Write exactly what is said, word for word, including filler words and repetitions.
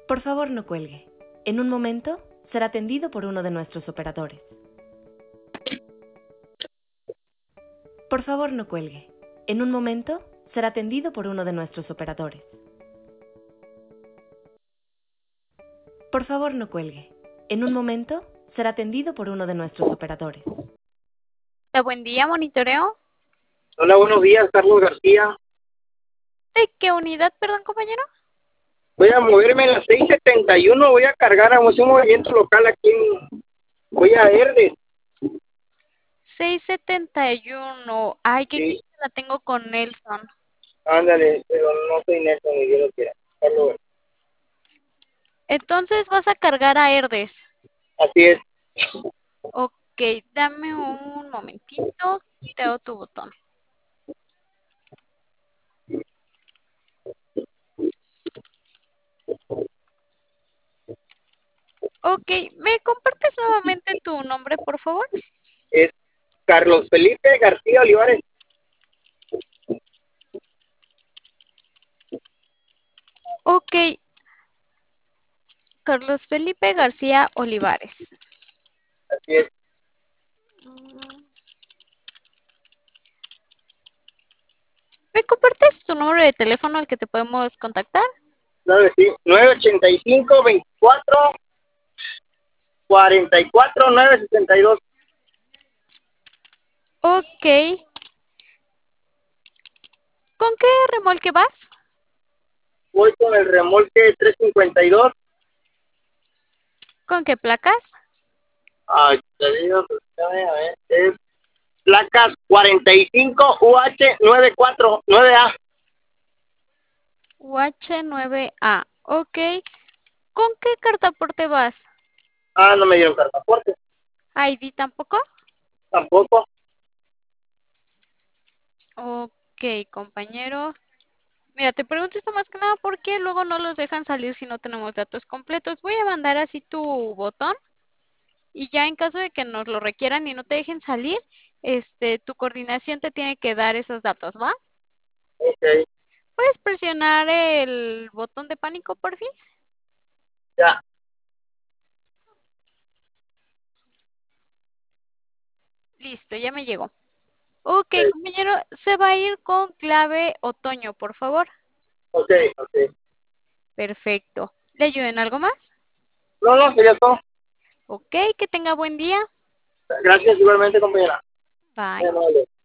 Por favor, no cuelgue. En un momento será atendido por uno de nuestros operadores. Por favor, no cuelgue. En un momento será atendido por uno de nuestros operadores. Por favor, no cuelgue. En un momento será atendido por uno de nuestros operadores. Buen día, monitoreo. Hola, buenos días, Carlos García. ¿De qué unidad, perdón, compañero? Voy a moverme en la seis setenta y uno, voy a cargar a un movimiento local aquí en... Voy a Herdes. seiscientos setenta y uno. Ay, qué Sí, la tengo con Nelson. ándale, pero no soy Nelson, ni Dios lo quiera. Carlos, Entonces vas a cargar a Herdes. así es. Ok, dame un momentito. Te doy tu botón. Ok, ¿me compartes nuevamente tu nombre, por favor? Es Carlos Felipe García Olivares. Ok, Carlos Felipe García Olivares. Así es. ¿Me compartes tu número de teléfono al que te podemos contactar? Claro que sí. nueve ochenta y cinco, veinticuatro, cuarenta y cuatro, nueve sesenta y dos. Ok. ¿Con qué remolque vas? Voy con el remolque trescientos cincuenta y dos. ¿Con qué placas? Ay, te digo, pues, a ver, a ver, es placas cuarenta y cinco U H noventa y cuatro nueve A. U H nueve A. Ok. ¿Con qué cartaporte vas? Ah, no me dieron cartaporte. I D tampoco. Tampoco. Ok, compañero. Mira, te pregunto esto más que nada porque luego no los dejan salir si no tenemos datos completos. Voy a mandar así tu botón y ya en caso de que nos lo requieran y no te dejen salir, este, tu coordinación te tiene que dar esos datos, ¿va? Ok, ¿Puedes presionar el botón de pánico, por fin? ya. Listo, ya me llegó. Ok, Ok, compañero, se va a ir con clave otoño, por favor. ok, ok. Perfecto. ¿Le ayudo en algo más? No, no, sería todo. Ok, que tenga buen día. Gracias igualmente, compañera. Muy Bye. amable.